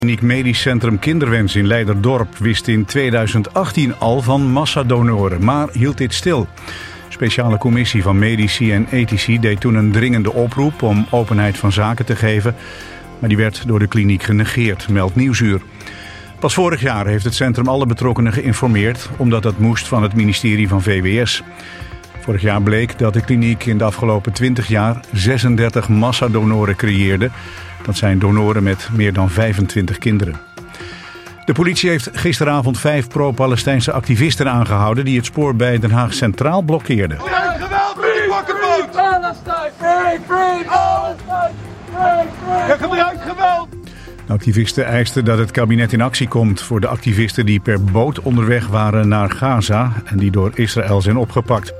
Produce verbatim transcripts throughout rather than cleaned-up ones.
Kliniek Medisch Centrum Kinderwens in Leiderdorp wist in tweeduizend achttien al van massadonoren, maar hield dit stil. Een speciale commissie van medici en ethici deed toen een dringende oproep om openheid van zaken te geven, maar die werd door de kliniek genegeerd, meldt Nieuwsuur. Pas vorig jaar heeft het centrum alle betrokkenen geïnformeerd, omdat dat moest van het ministerie van V W S. Vorig jaar bleek dat de kliniek in de afgelopen twintig jaar zesendertig massadonoren creëerde. Dat zijn donoren met meer dan vijfentwintig kinderen. De politie heeft gisteravond vijf pro-Palestijnse activisten aangehouden die het spoor bij Den Haag Centraal blokkeerden. Gebruik geweld, free, pak een boot! Palestine, free, free, Palestine, free, free! Ja, gebruik geweld! De activisten eisten dat het kabinet in actie komt voor de activisten die per boot onderweg waren naar Gaza en die door Israël zijn opgepakt.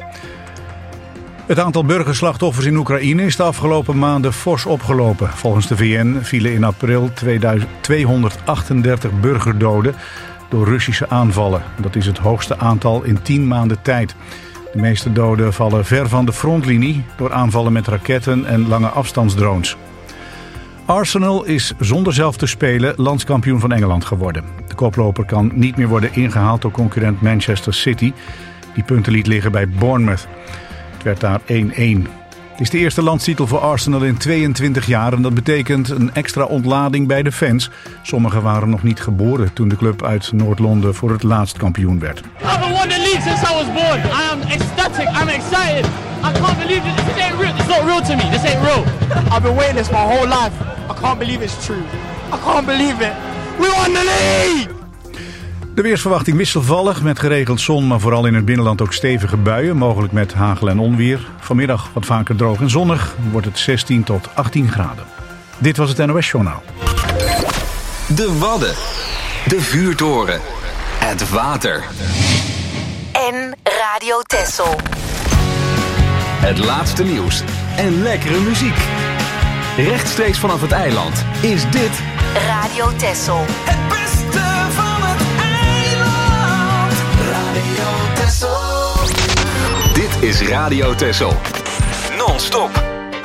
Het aantal burgerslachtoffers in Oekraïne is de afgelopen maanden fors opgelopen. Volgens de V N vielen in april tweehonderdachtendertig burgerdoden door Russische aanvallen. Dat is het hoogste aantal in tien maanden tijd. De meeste doden vallen ver van de frontlinie door aanvallen met raketten en lange afstandsdrones. Arsenal is zonder zelf te spelen landskampioen van Engeland geworden. De koploper kan niet meer worden ingehaald door concurrent Manchester City, die punten liet liggen bij Bournemouth. Het werd daar één-één. Het is de eerste landstitel voor Arsenal in tweeëntwintig jaar en dat betekent een extra ontlading bij de fans. Sommigen waren nog niet geboren toen de club uit Noord-Londen voor het laatst kampioen werd. I haven't won the league since I was born. I am ecstatic. I'm excited. I can't believe it. This ain't real. It's not real to me. This ain't real. I've been waiting this my whole life. I can't believe it's true. I can't believe it. We won the league! De weersverwachting wisselvallig met geregeld zon, maar vooral in het binnenland ook stevige buien, mogelijk met hagel en onweer. Vanmiddag wat vaker droog en zonnig, wordt het zestien tot achttien graden. Dit was het N O S-journaal. De Wadden, de vuurtoren, het water en Radio Texel. Het laatste nieuws en lekkere muziek. Rechtstreeks vanaf het eiland is dit Radio Texel. Het beste van het eiland. Radio Texel. Dit is Radio Texel. Non-stop.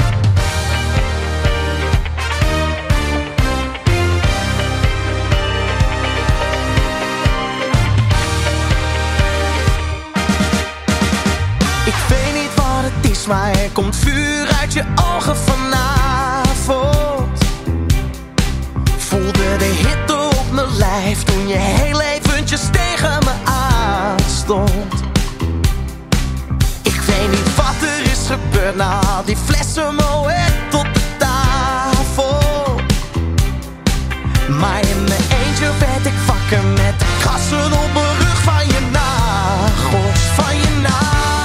Ik weet niet wat het is, maar er komt vuur uit je ogen vanavond. Voelde de hitte op mijn lijf toen je heel eventjes tegen me aanstond. Ik weet niet wat er is gebeurd na al die flessen Moet tot de tafel. Maar in mijn eentje werd ik wakker met de krassen op mijn rug van je nagels, van je nagels.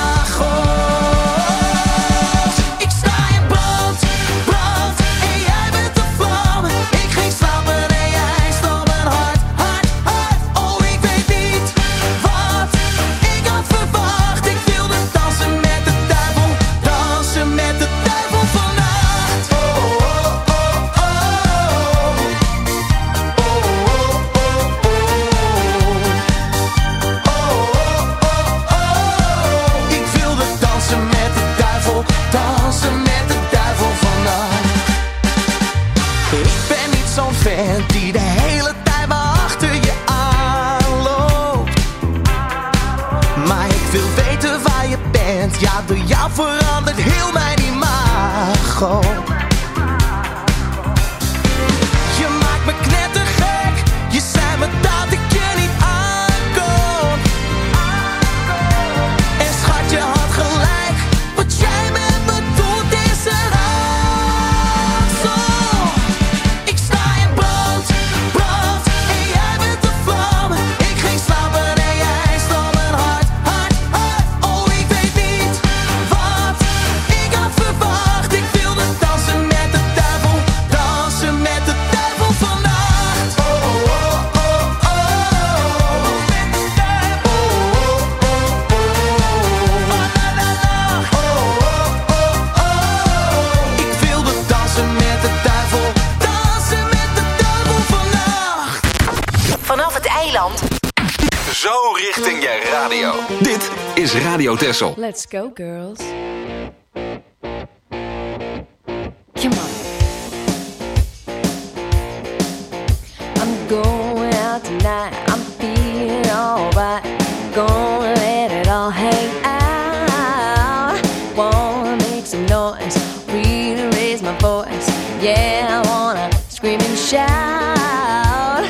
Die de hele tijd maar achter je aanloopt. Maar ik wil weten waar je bent. Ja, door jou verandert heel mijn imago. Je maakt me knettergek. Je zei me dat ik je niet aankon. En schat, je had gelijk. Wat jij met me doet is een raadsel. Zo richting je radio. Dit is Radio Texel. Let's go, girls. Come on. I'm going out tonight. I'm feeling alright. Gonna let it all hang out. Wanna make some noise, really raise my voice. Yeah, I wanna scream and shout.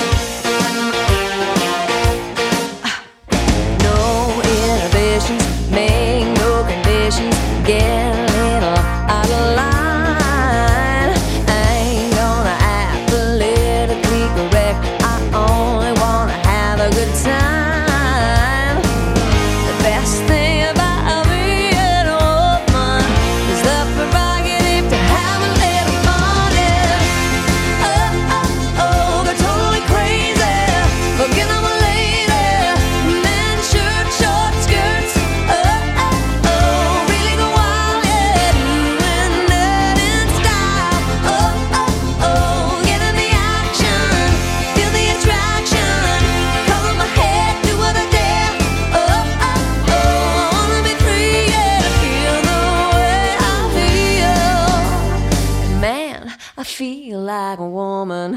No inhibitions, make no conditions. Get a little out of line. I ain't gonna act politically correct. I only wanna have a good time. The best thing about being a woman is the prerogative to have a little fun. Yeah. Oh, oh, oh, they're totally crazy. Forget I'm a lady. Men, shirt, short skirts. Oh, oh, oh, really go wild, yeah. Doing that in style. Oh, oh, oh, get in the action. Feel the attraction. Cover my head, do what I dare. Oh, oh, oh, I wanna be free, yeah. To feel the way I feel. Man, I feel like a woman.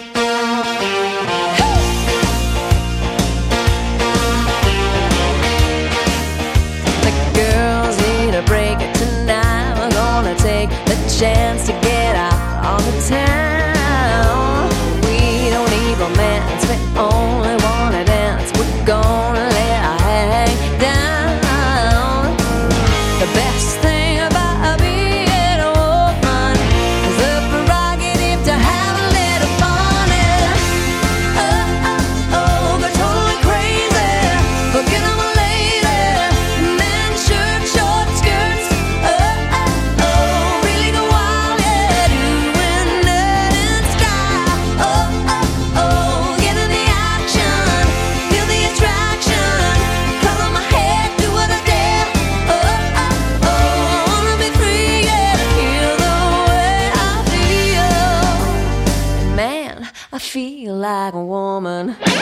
The girls need a break tonight. We're gonna take the chance to get out on the town. We don't need romance, we only wanna dance. We're gonna let our hang down. The best thing about being a woman is the prerogative to have a little fun. Yeah. Oh, oh, oh, they're totally crazy. Forget I'm a lady. Men, shirt, short skirts. Oh, oh, oh, really go wild, yeah. Doing that in style. Oh, oh, oh, get in the action. Feel the attraction. Color my head, do what I dare. Oh, oh, oh, I wanna be free, yeah. To feel the way I feel. Man, I feel like a woman.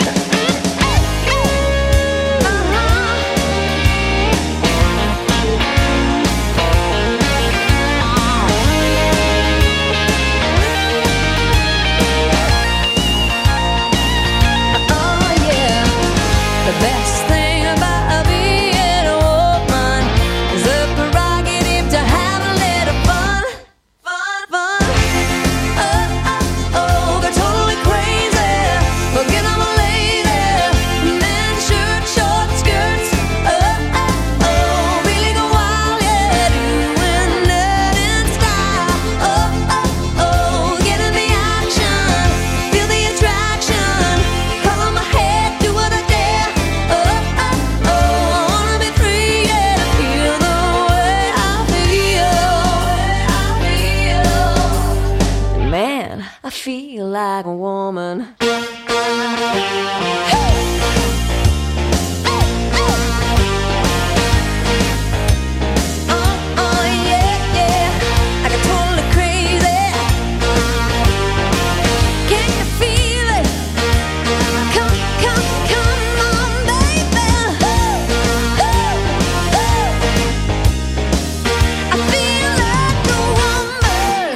Oh yeah, the best thing about being a woman is the prerogative to have a little fun, fun, fun. Oh, oh, oh, they're totally crazy. Forget I'm a lady. Men, shirt, short skirts. Oh, oh, oh, really go wild, yeah. Doing that in style. Oh, oh, oh, get in the action. Feel the attraction. Color my head, do what I dare. Oh, oh, oh, I wanna be free, yeah. To feel the way I feel. Man, I feel like a woman. Oh, oh, yeah, yeah. I get totally crazy. Can you feel it? Come, come, come on, baby. Ooh, ooh, ooh. I feel like a woman.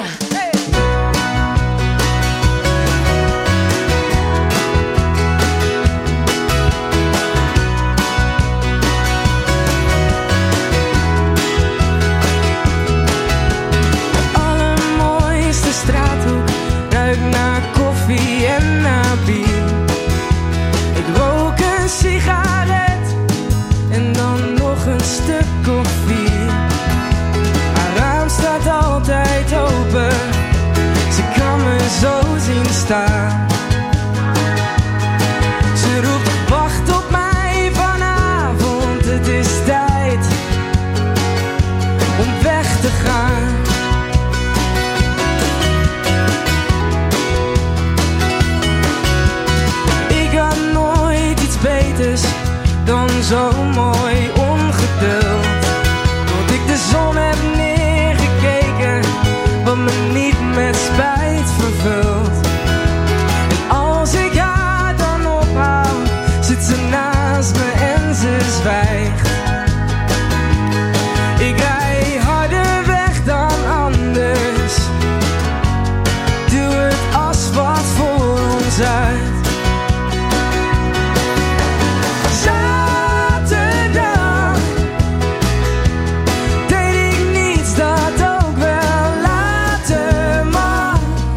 Allermooiste straathoek ruikt naar koffie en naar bier. Ik rook een sigaret en dan nog een stuk of vier. Haar raam staat altijd open, ze kan me zo zien staan. Ze roept wacht op mij vanavond, het is tijd om weg te gaan. Ik had nooit iets beters dan zo mooi ongeduld. Tot ik de zon heb neergekeken, wat me niet met spijt vervult. En als ik haar dan ophoud, zit ze naast me en ze zwijgt. Ik rij harder weg dan anders, duw het asfalt voor ons uit. uit. Zaterdag deed ik niets dat ook wel later mag.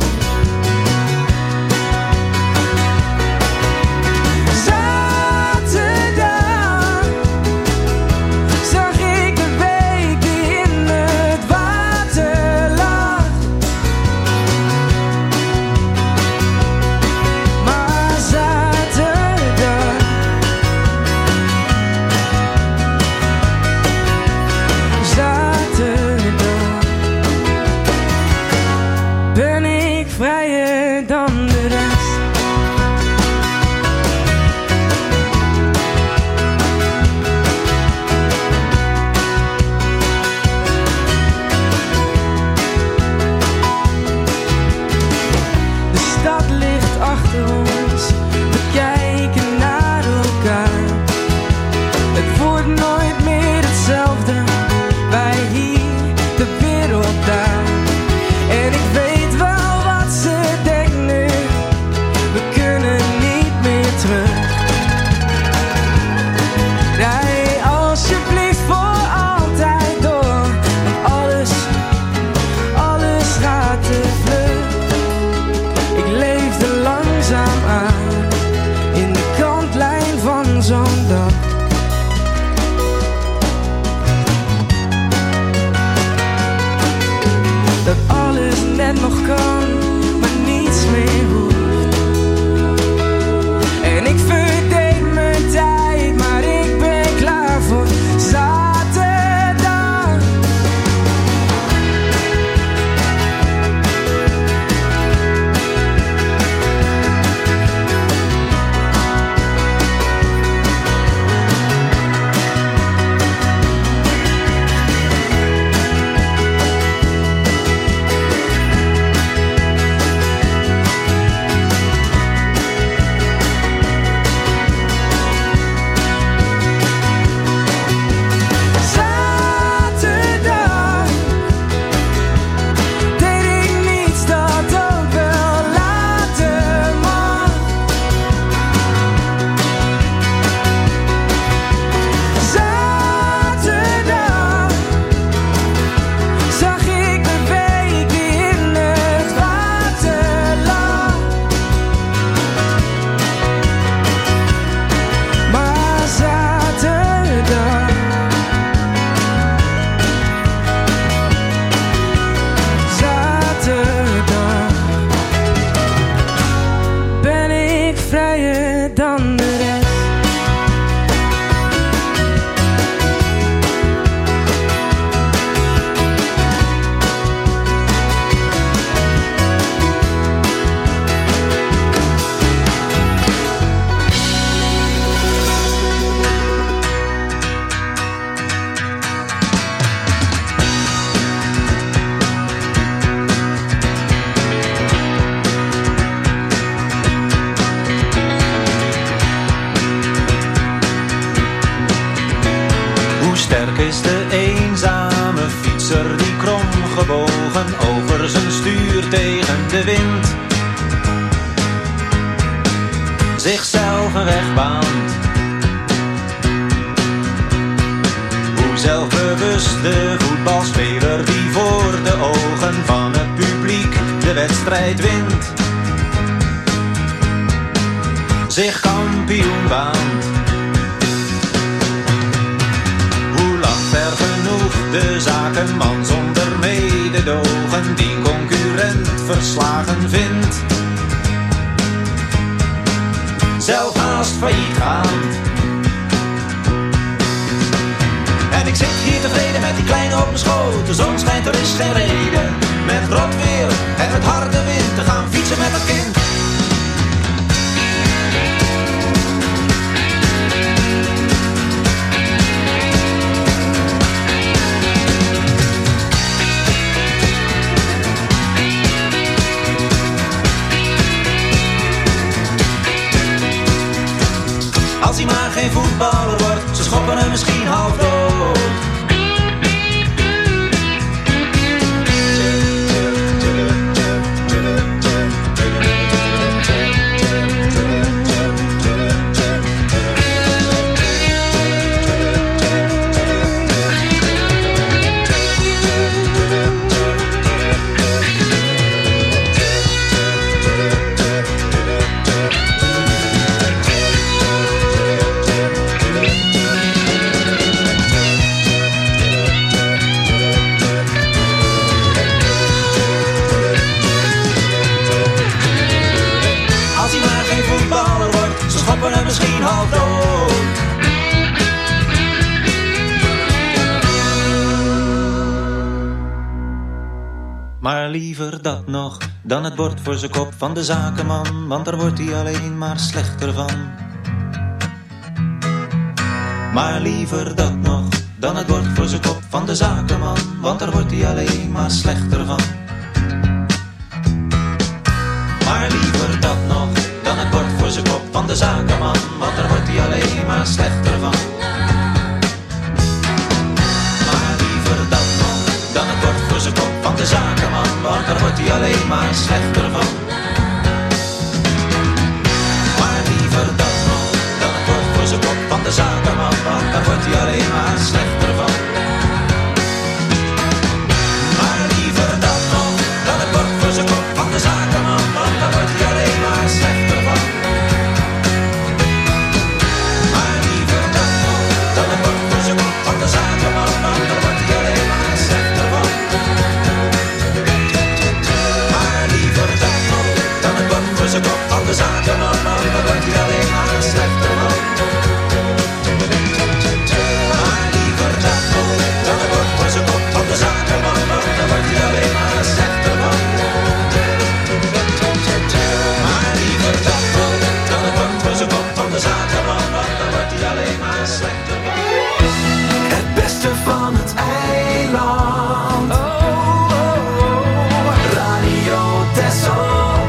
Zaterdag zag ik de week die in het water lag. Maar zaterdag, zaterdag ben ik vrijer dan de rest. De stad ligt achter ons, we kijken naar elkaar. Het wordt nooit meer hetzelfde, wij hier, de wereld daar. En ik weet wel wat ze denkt nu, we kunnen niet meer terug. Rij alsjeblieft voor altijd door, want alles, alles gaat te vlug. Ik leefde langzaam aan, in de kantlijn van zo'n dag. Dat alles net nog kan, maar niets meer hoeft. En ik verdeed mijn tijd, maar ik ben klaar voor zaterdag. Zaterdag deed ik niets dat ook wel later mag. Zaterdag zag ik de week die in het water lag. Maar zaterdag, zaterdag ben ik vrijer dan de rest. Hoe sterk is de eenzame fietser die kromgebogen over zijn stuur tegen de wind zichzelf een weg baant. Hoe zelfbewust de voetbalspeler die voor de ogen van het publiek de wedstrijd wint zich kampioen baant. Ver genoeg de zakenman zonder mededogen die concurrent verslagen vindt, zelf haast failliet gaand. En ik zit hier tevreden met die kleine op mijn schoot. De zon schijnt, er is geen reden met rot weer en met harde wind te gaan fietsen met het kind. Als hij maar geen voetballer wordt, ze schoppen hem misschien half dood. misschien half dood. Maar liever dat nog dan het bord voor zijn kop van de zakenman, want daar wordt hij alleen maar slechter van. Maar liever dat nog dan het bord voor zijn kop van de zakenman, want daar wordt hij alleen maar slechter van. Maar liever dat nog dan het bord voor zijn kop van de zakenman, want daar wordt hij alleen maar slechter van. Maar liever dat nog dan het bord voor zijn kop van de zakenman, want daar wordt hij alleen maar slechter van. Maar liever dat nog dan het bord voor zijn kop van de zakenman, want daar wordt hij alleen maar slechter van. Maar liever dat nog dan het bord voor zijn kop van de zakenman, want daar wordt hij alleen maar slechter van. Maar liever dat nog dan het bord voor zijn kop van de zakenman, want daar wordt hij alleen maar slechter van. Maar liever dat nog dan het bord voor zijn kop van de zakenman, want daar wordt hij alleen maar slechter van. Maar liever dat nog dan het bord voor zijn kop van de zakenman, want daar wordt hij alleen maar slechter van. Maar liever dat nog dan het bord voor zijn kop van de zakenman, want daar wordt hij alleen maar slechter van. Het beste van het eiland. Oh, oh, oh. Radio Texel.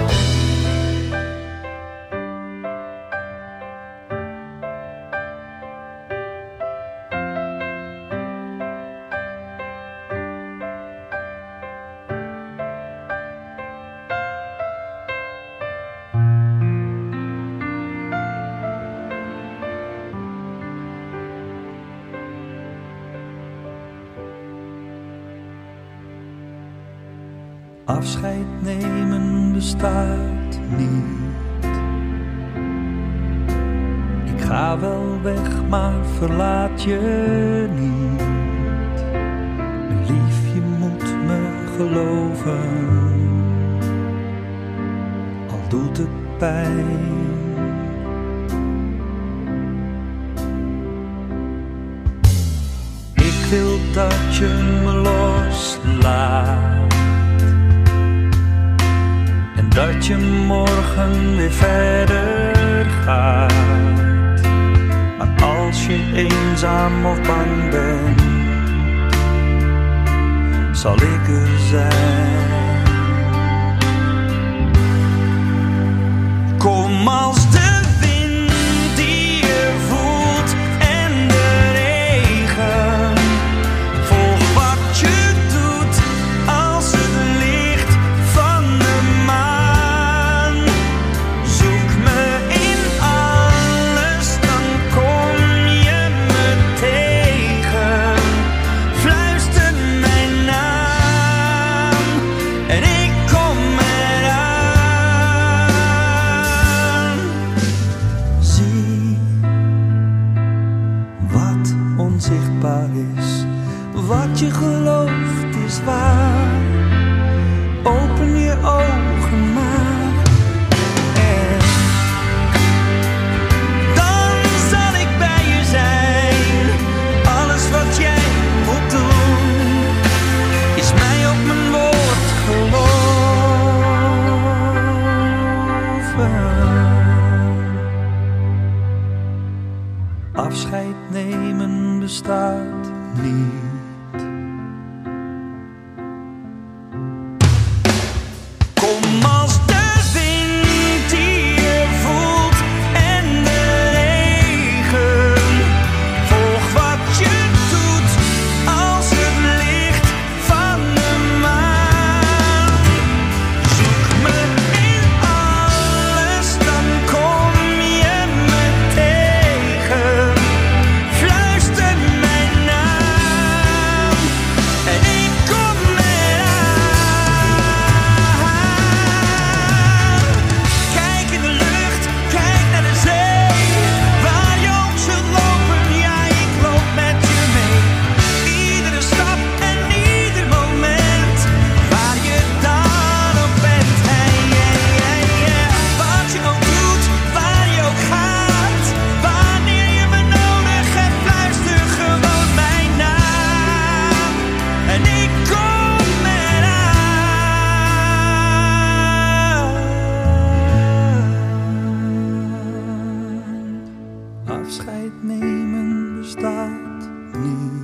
Afscheid nemen bestaat niet. Ik ga wel weg, maar verlaat je niet. Mijn lief, je moet me geloven, al doet het pijn. Ik wil dat je me loslaat, dat je morgen weer verder gaat. Maar als je eenzaam of bang bent, zal ik er zijn. Kom als de wind die je voelt en de regen. Volg wat je doet als het licht van de maan. Is. Wat je gelooft is waar. Open je ogen maar. En dan zal ik bij je zijn. Alles wat jij moet doen, is mij op mijn woord geloven. Afscheid nemen bestaat niet. Kom als de wind die je voelt en de regen. Volg wat je doet als het licht van de maan. Zoek me in alles, dan kom je me tegen. Fluister mijn naam. nemen bestaat niet.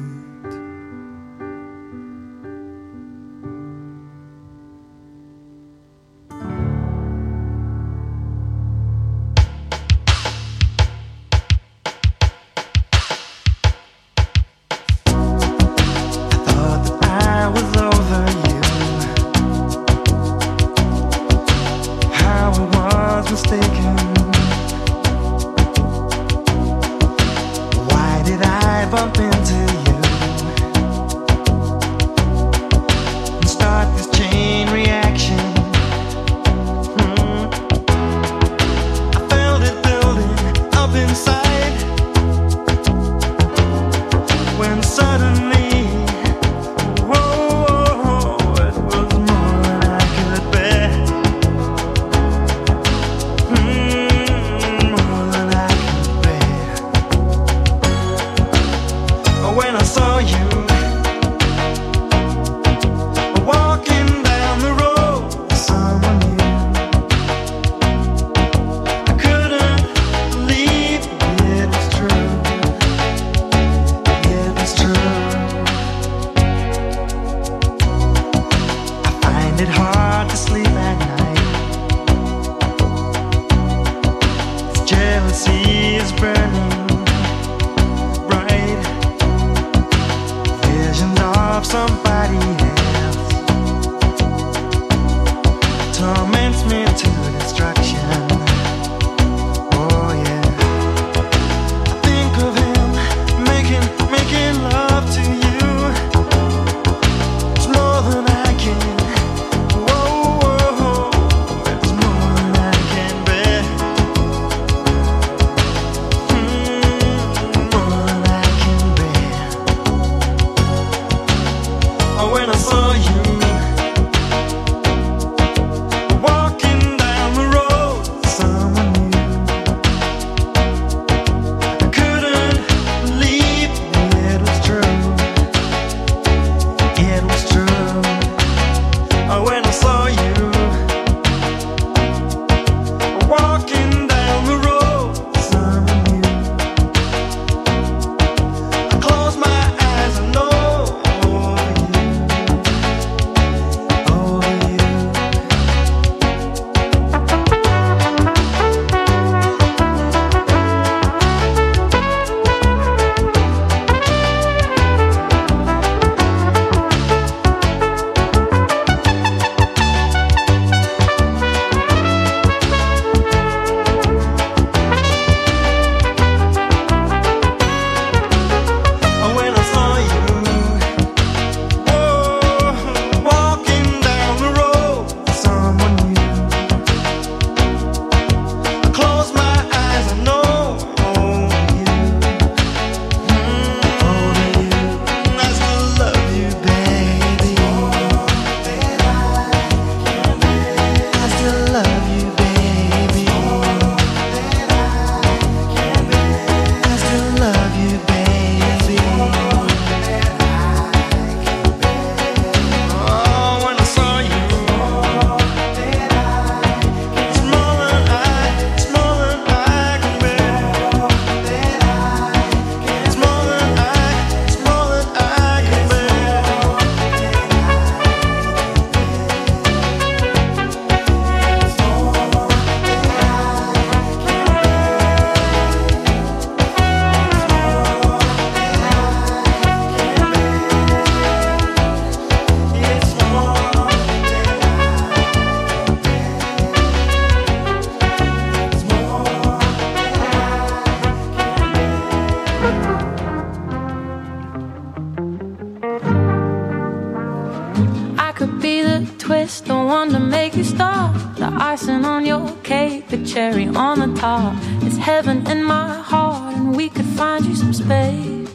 twist, the one to make you stop. The icing on your cake, the cherry on the top. It's heaven in my heart, and we could find you some space.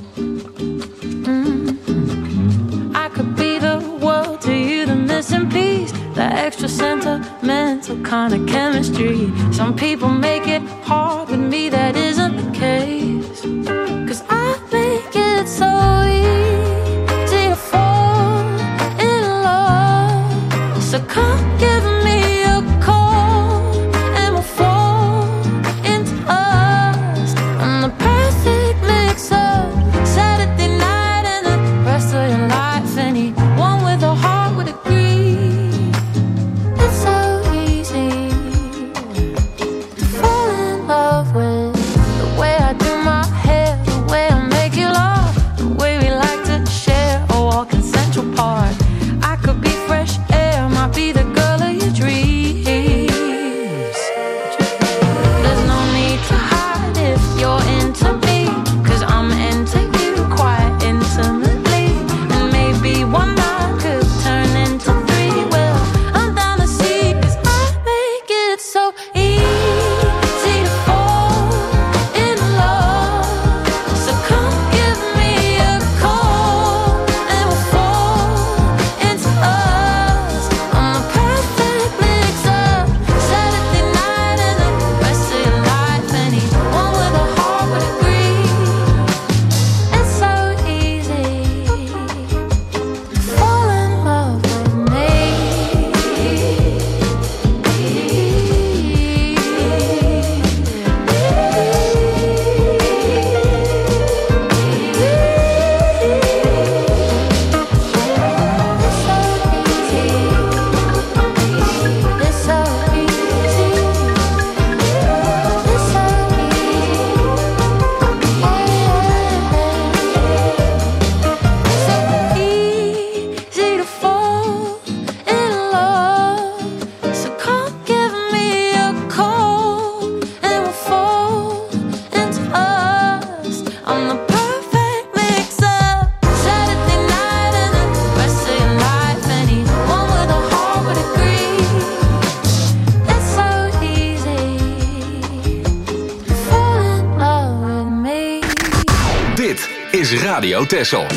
Mm-hmm. I could be the world to you, the missing piece, the extra sentimental kind of chemistry. Some people make it hard, with me that isn't the case. 'Cause I make it so easy to fall in love. So come give me a call, and we'll fall into us. And the past is Radio Texel.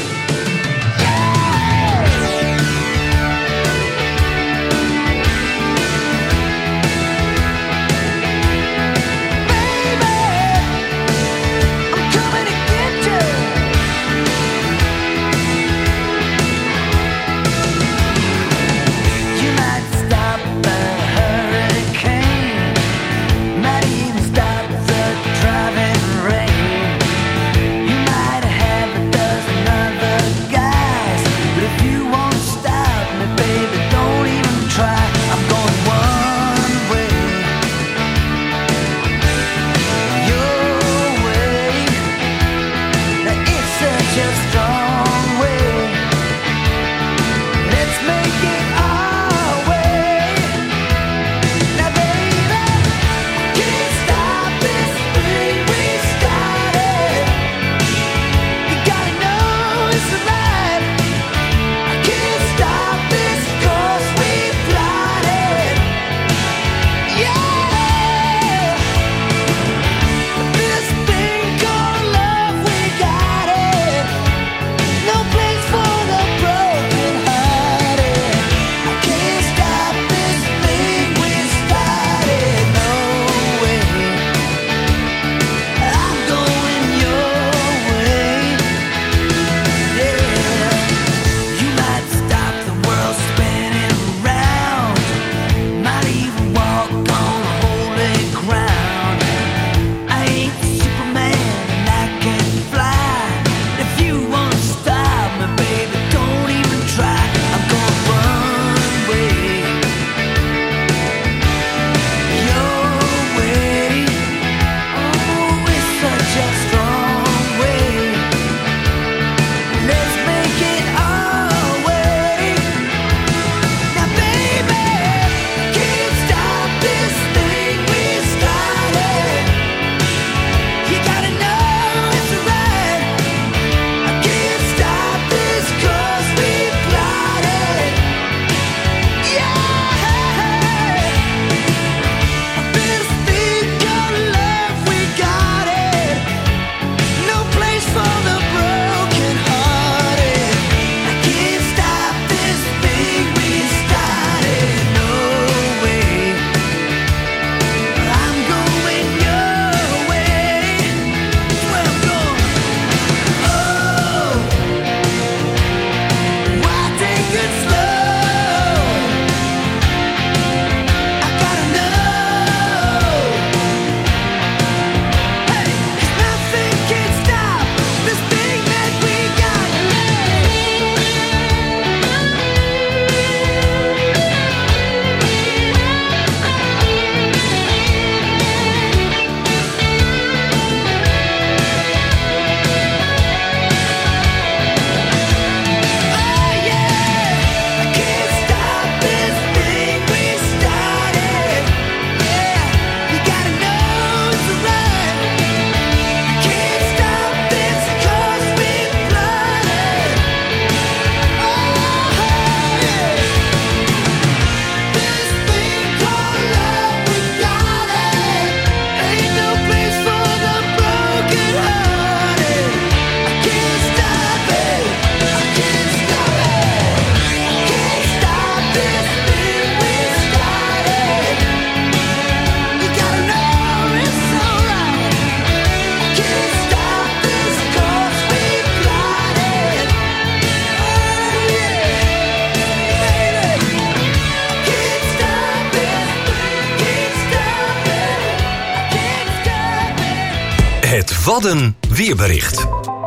Het Wadden weerbericht.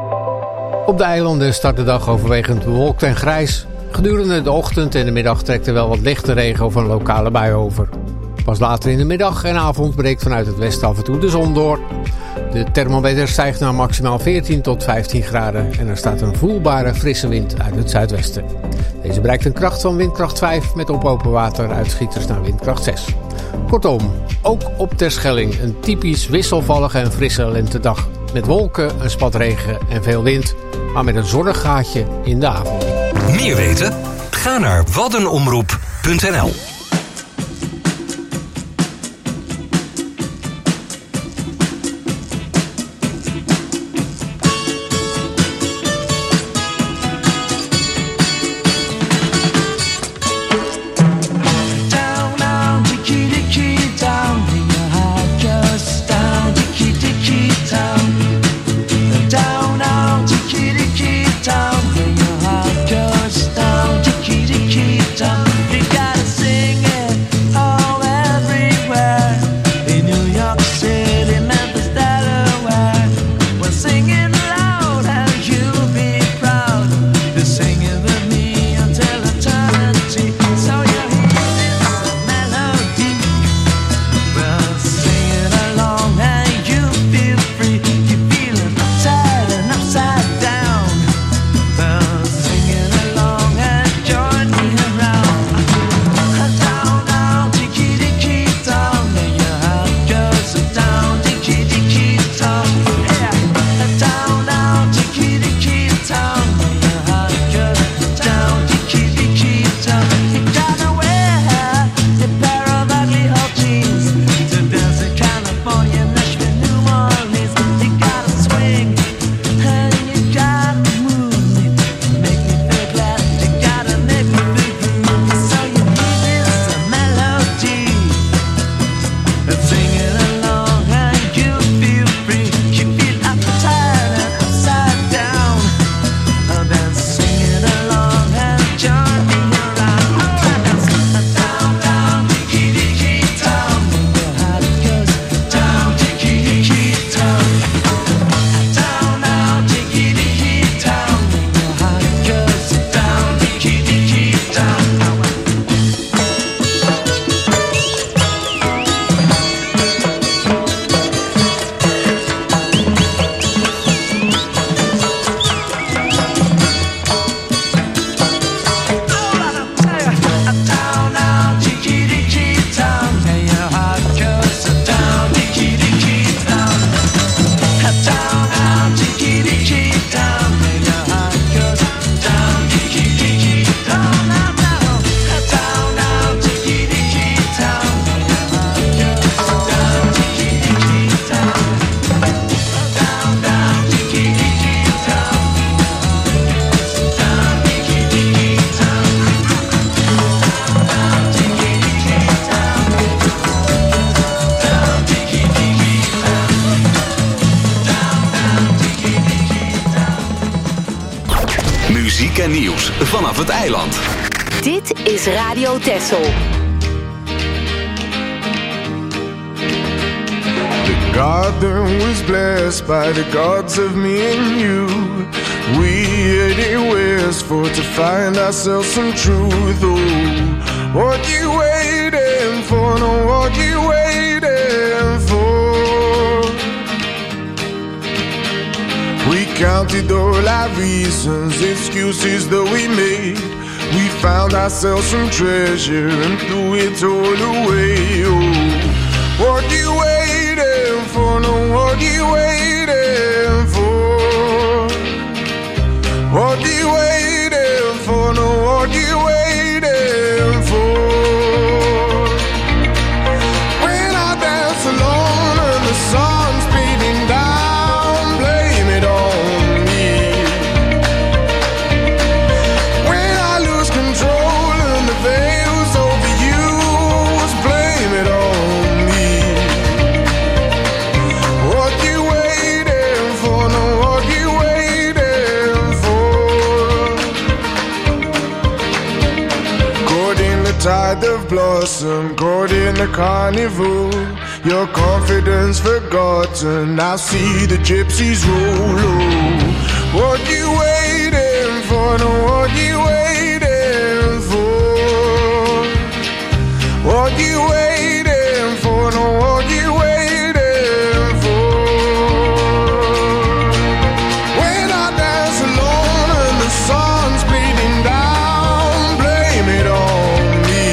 Op de eilanden start de dag overwegend bewolkt en grijs. Gedurende de ochtend en de middag trekt er wel wat lichte regen of een lokale bui over. Pas later in de middag en avond breekt vanuit het westen af en toe de zon door. De thermometer stijgt naar maximaal veertien tot vijftien graden en er staat een voelbare frisse wind uit het zuidwesten. Deze bereikt een kracht van windkracht vijf met op open water uitschieters naar windkracht zes. Kortom, ook op Terschelling een typisch wisselvallige en frisse lentedag. Met wolken, een spat regen en veel wind, maar met een zonnig gaatje in de avond. Meer weten? Ga naar waddenomroep punt n l. en nieuws vanaf het eiland. Dit is Radio Texel. The garden was blessed by the gods of me and you. We headed west for to find ourselves some truth. Oh, what you waiting for? No, what you waiting for? We counted all our reasons, excuses that we made. We found ourselves some treasure and threw it all away. Oh, what you waiting for? No, what you waiting for? What you waiting for? No, what you waiting for? When I dance alone and the sun's beating down, blame it on me. When I lose control and the veil's overused, blame it on me. What you waiting for? No, what you waiting for? Caught in the tide of blossom, caught in the carnival. Your confidence forgotten, I see the gypsies roll. Oh, what you waiting for? No, what you waiting for? What you waiting for? No, what you waiting for? When I dance alone and the sun's bleeding down, blame it on me.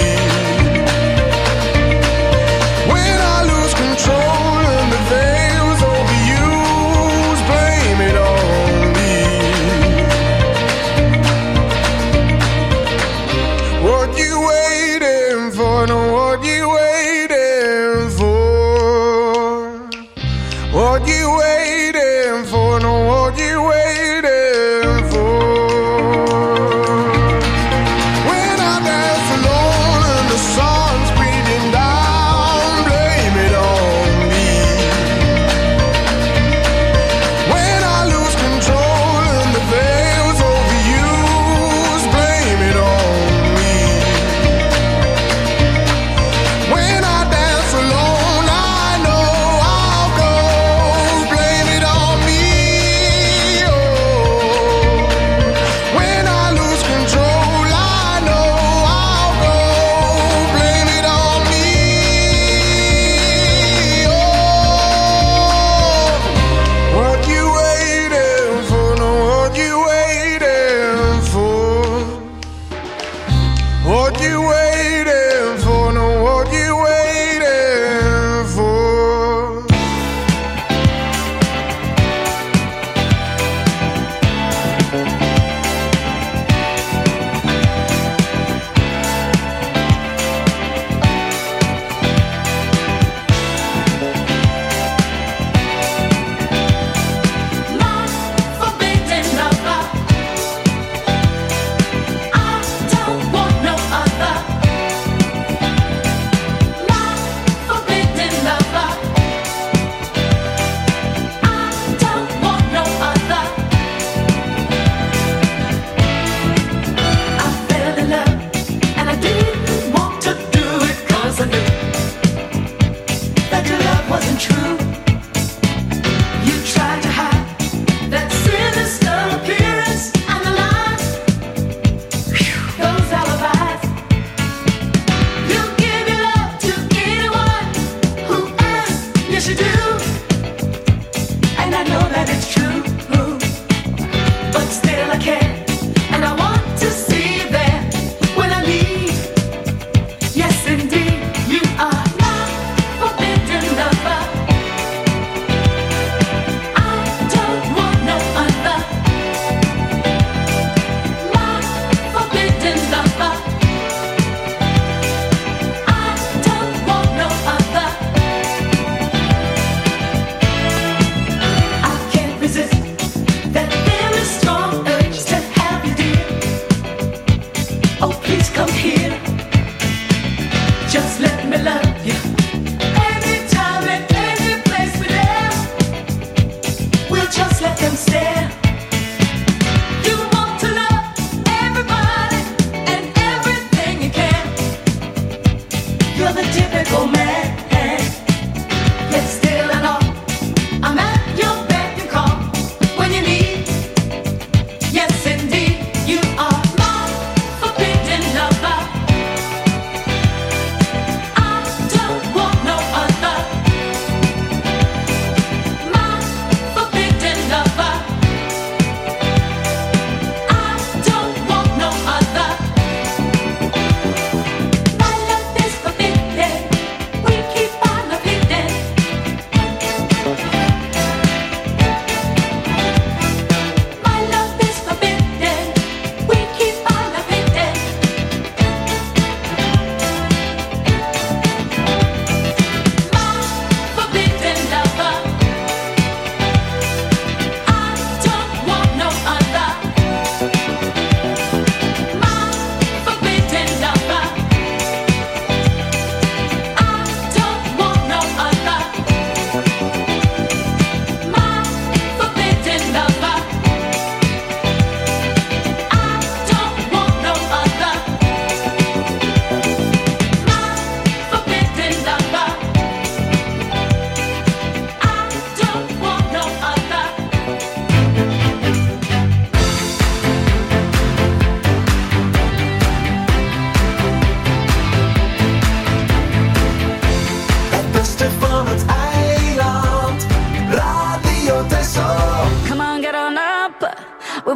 When I lose control and the veil's overused, blame it on me. What you waiting for? No, what you waiting for? What you waiting for? No, what you waiting for? When I dance alone and the sun's beating down, blame it on me. When I lose control and the veil's overused, blame it on me. When I dance alone, I know I'll go, blame it on me. Oh.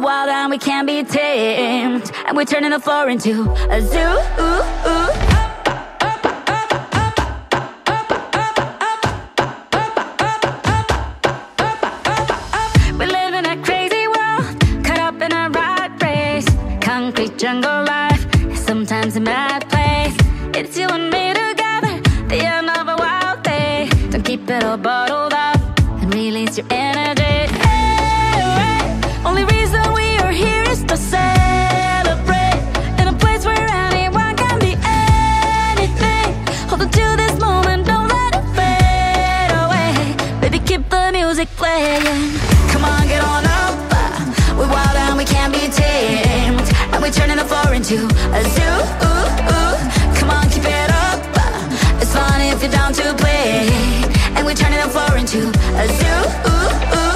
wild and we can't be tamed, and we're turning the floor into a zoo. Ooh, ooh. We live in a crazy world, caught up in a rat race. Concrete jungle life, sometimes a mad place. It's you and me together, the end of a wild day. Don't keep it all bottled up and release your energy. Hey, hey. Only reason we are here is to celebrate in a place where anyone can be anything. Hold on to this moment, don't let it fade away. Baby, keep the music playing. Come on, get on up. We're wild and we can't be tamed, and we're turning the floor into a zoo. Ooh, ooh. Come on, keep it up. It's fun if you're down to play, and we're turning the floor into a zoo. Ooh, ooh.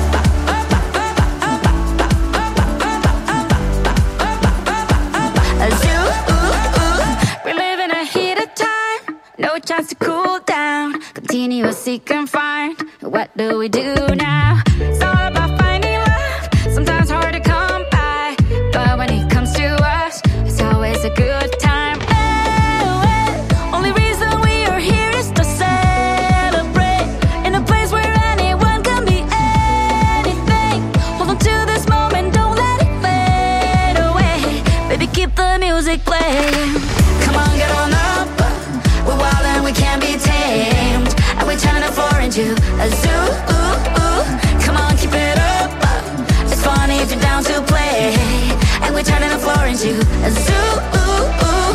A zoo. Ooh, ooh. We live in a heated time, no chance to cool down. Continuous seek and find. What do we do now? It's all about finding love. Sometimes hard to come by, but when it comes to us, it's always a good time. Oh, oh. Only reason we are here is to celebrate in a place where anyone can be anything. Hold on to this moment, don't let it fade away. Baby, keep the music playing. Come on, get on up. We're wild and we can't be tamed, and we're turning the floor into a zoo. Ooh, ooh. Come on, keep it up. It's funny if you're down to play, and we're turning the floor into a zoo. Ooh, ooh.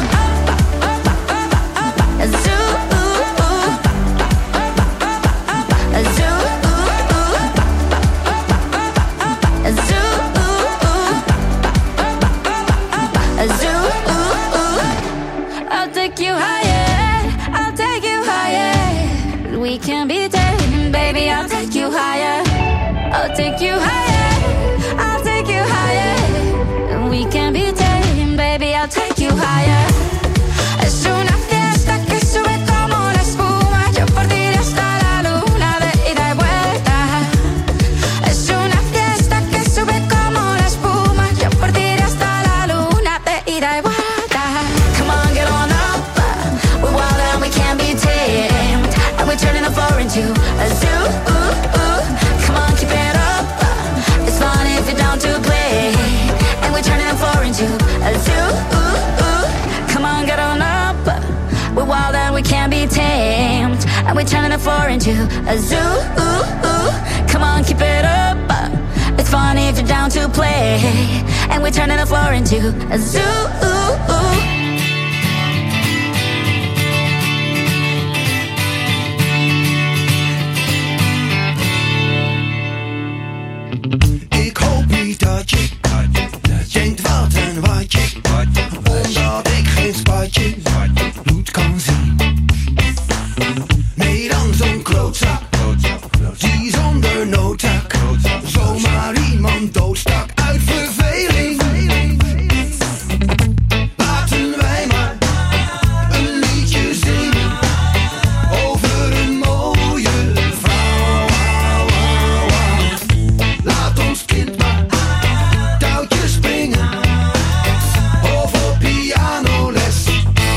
A zoo. Ooh, ooh. A zoo. Ooh, ooh. A zoo. Ooh, ooh. A zoo. Ooh, ooh. I'll take you higher. I'll take you higher. We can be taken, baby. I'll take you higher. I'll take you higher. I'll take you higher. We can be taken, baby. I'll take you higher. Es una fiesta que sube como la espuma. Yo por ti hasta la luna de ida y vuelta. Es una fiesta que sube como la espuma. Yo por ti hasta la luna de ida y vuelta. Come on, get on up. We're wild and we can't be tamed, and we're turning the floor into a zoo. Ooh, ooh. Come on, keep it up. It's fun if you're down to play, and we're turning the floor into a zoo. Ooh, ooh. Come on, get on up. We're wild and we can't be tamed, and we're turning the floor into a zoo. Ooh, ooh. Come on, keep it up. It's fun if you're down to play, and we're turning the floor into a zoo. Ooh, ooh. Ik hoop niet dat je denkt wat en wat je, omdat ik geen spatje bloed kan zien. Nee, dan zo'n klootzak, die zonder noodzaak zomaar iemand doodstak uit verveling. Laten wij maar een liedje zingen over een mooie vrouw. Laat ons kind maar touwtjes springen of op pianoles.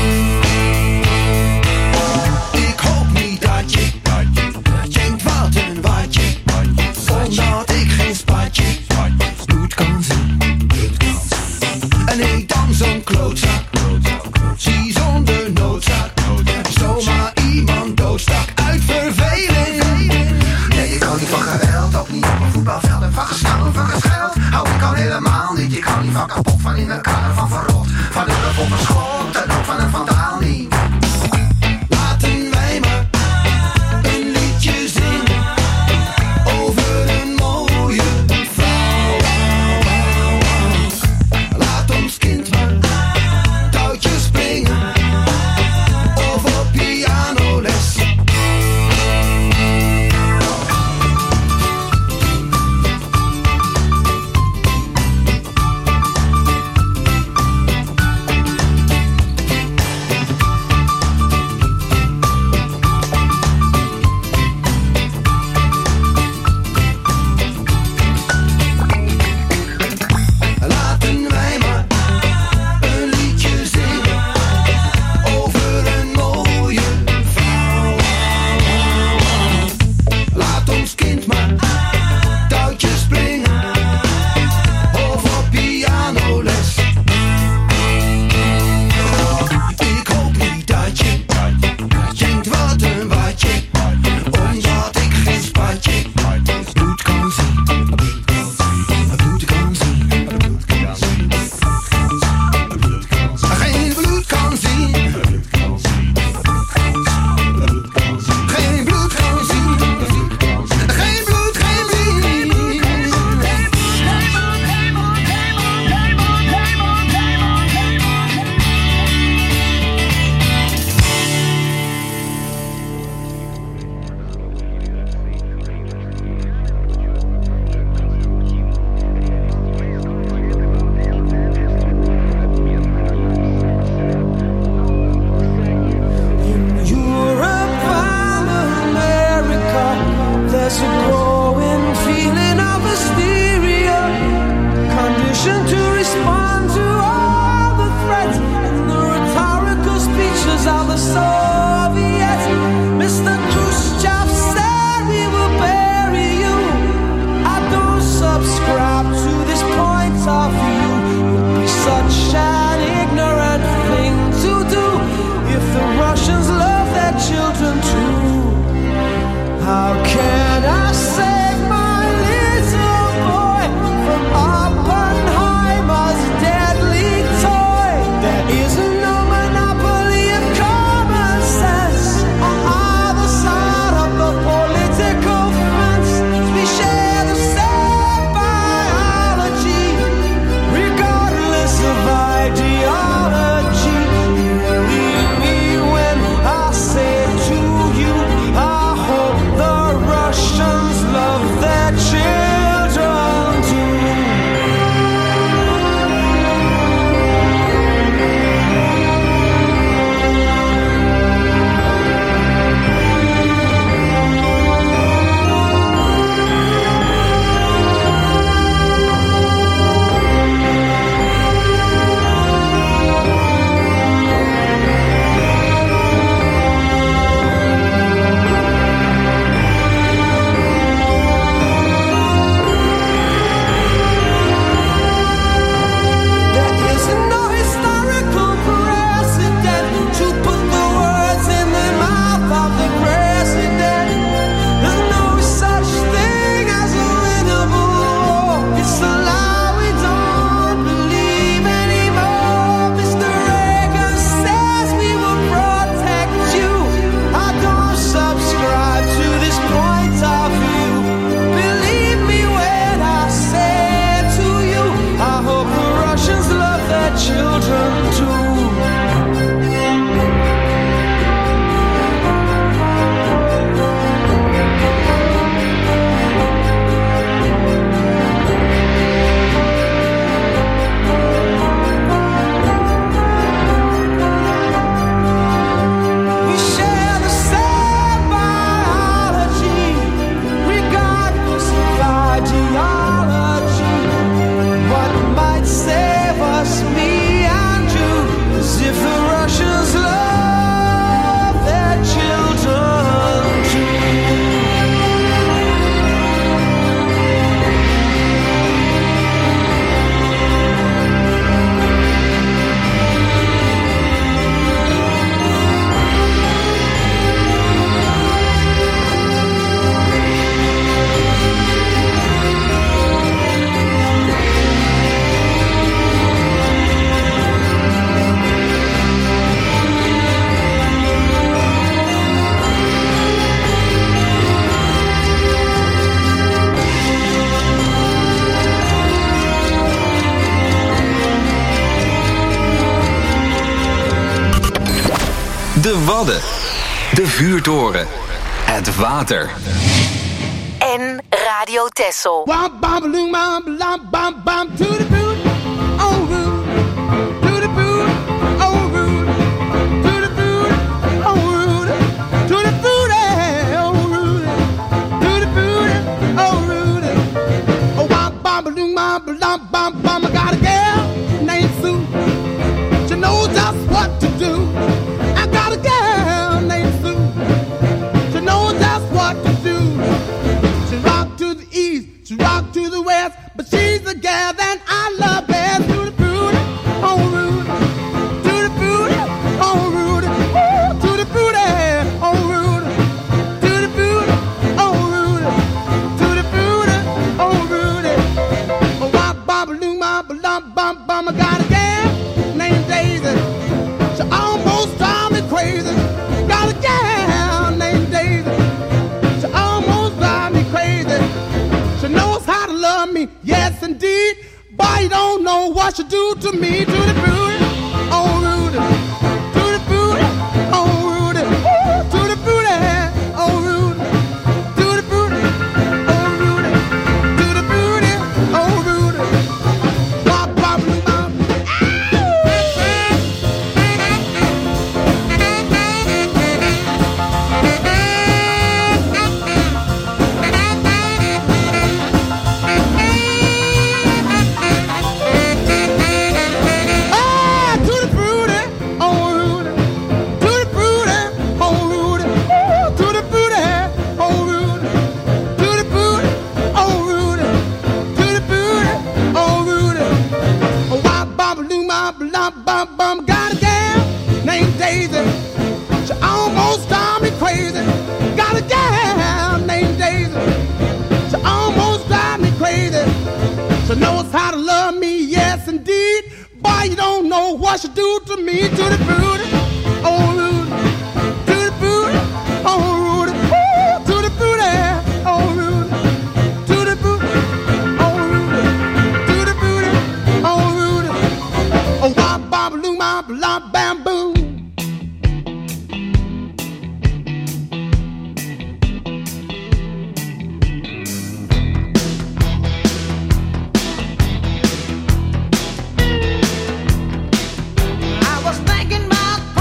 Ik hoop niet dat je denkt wat een watje, omdat ik geen spatje bloed kan zien. En nee, dan zo'n klootzak, zie zonder noodzaak zomaar iemand doodstak uit verveling. Nee, ik hou niet van geweld, ook niet op een voetbalveld. En van gestaan, van gescheld, hou ik al helemaal niet. Ik hou niet van kapot, van in elkaar, van verrot, van hulp op een schot en ook van een vandaal niet. Laten wij maar een liedje zingen over een mooie vrouw. Laat ons kind maar touwtjes springen of op pianoles. De Wadden. De vuurtoren. Het water. En Radio Texel. I got a girl named Sue. She knows just what to do. I got a girl named Sue. She knows just what to do. She rock to the east, she rock to the west, but she's the gal that I love best. To the booty, oh Rudy. To the booty, oh Rudy. Ooh, to the booty, oh Rudy. To the booty, oh Rudy. To the booty, oh Rudy. Oh, wop, bop, loom, bop, lump, bump, bum. I got a gal named Daisy. She almost drives me crazy. Got a gal named Daisy. She almost drives me crazy. She knows how to love me, yes indeed. But you don't know what she do to me. To the booty, oh Rudy. To the booty, oh Rudy. Ooh, to the booty, oh Rudy. To the booty, oh Rudy. To the booty, oh Rudy. Bop, bop, bop. Ah, to the booty, oh Rudy. To the booty, oh Rudy. Ooh, to the booty, oh Rudy. To the booty, oh Rudy. To the booty, oh Rudy. Oh, wop, bop, loom, bop, lump, bump, bum. Got a gal named Daisy. She almost drives me crazy. Got a gal named Daisy. She almost drives me crazy. She knows how to love me, yes indeed. Boy, you don't know what she do to me. To the booty, oh Rudy. To the booty, oh Rudy. Ooh, to the booty, oh Rudy. To the booty, oh Rudy. To the booty, oh Rudy. Oh, wop, bop, loom, bop, lump, bamboo. I was thinking about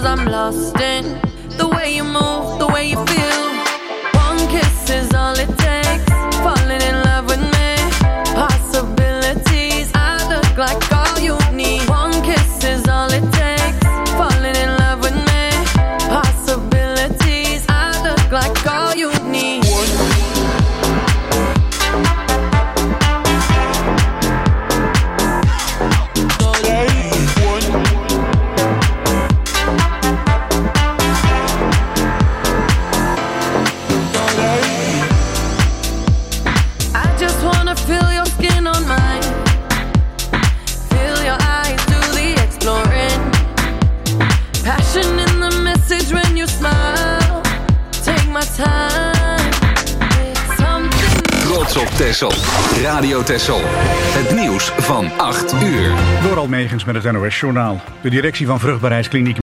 I'm lost in the way you move, the way you feel. One kiss is all it takes. Falling in love with me. Possibilities, I look like all you need. One kiss is all it takes. Falling in love with me. Possibilities, I look like all you need. Trots op Texel. Radio Texel. Het nieuws van acht uur. Door Almegens met het N O S Journaal. De directie van Vruchtbaarheidskliniek